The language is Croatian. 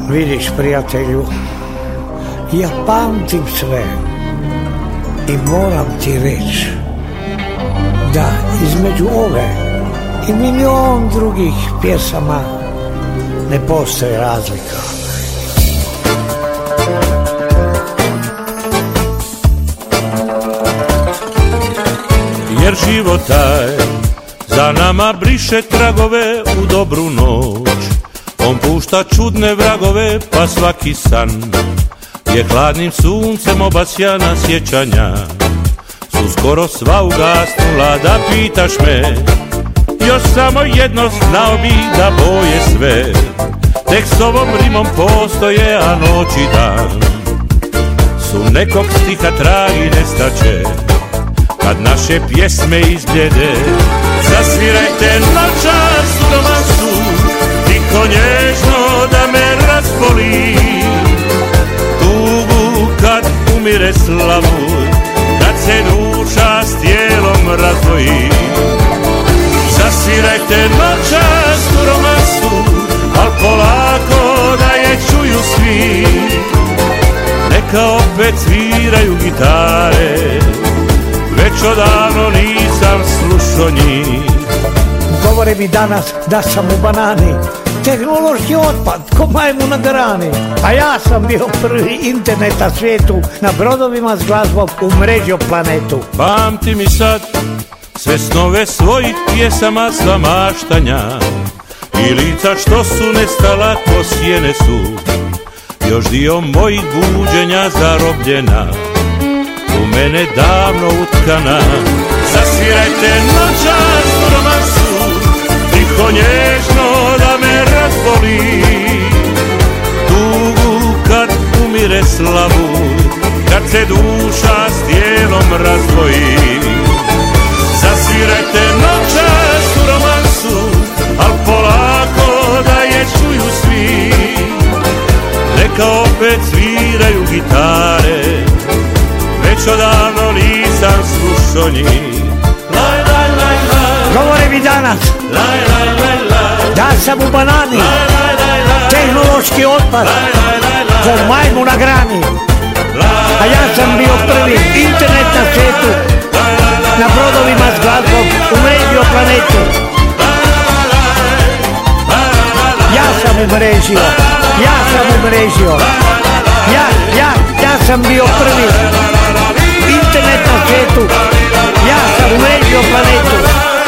Vidiš, prijatelju, ja pamtim sve i moram ti reći da između ove i milion drugih pjesama ne postoji razlika. Jer život taj za nama briše tragove u dobru noć. On pušta čudne vragove, pa svaki san je hladnim suncem obasjana sjećanja. Su skoro sva ugasnula, da pitaš me, još samo jedno znao bi da boje sve. Tek s ovom rimom postoje, a noć i dan su nekog stiha tragi nestaće. Kad naše pjesme izbljede, zasvirajte noćas u romansu, tiho nježno da me raspoli. Tugu kad umire slavut, kad se duša s tijelom razdvoji. Zasvirajte noćas u romansu, al polako da je čuju svi. Neka opet sviraju gitare, već odavno nisam slušao njih. Govore mi danas da sam u banani, tehnološki otpad, ko majmu na grani. A ja sam bio prvi internet na svijetu, na brodovima s glazbom umrežio planetu. Pamti mi sad sve snove svojih pjesama, sva maštanja i lica što su nestala ko sjene su. Još dio mojih buđenja zarobljena, u mene davno utkana. Zasvirajte noćas u romansu, tiho nježno da me razboli. Tugu kad umire slavut, kad se duša s tijelom razdvoji. Zasvirajte noćas u romansu, al polako da je čuju svi. Neka opet sviraju gitare, već odavno nisam slušao njih. Govore mi danas da sam u banani, tehnološki otpad, ko majmu na grani. A ja sam bio prvi internet na svijetu, na brodovima s glazbom umrežio planetu. Ja sam umrežio, ja sam bio prvi internet na svijetu, ja sam umrežio planetu.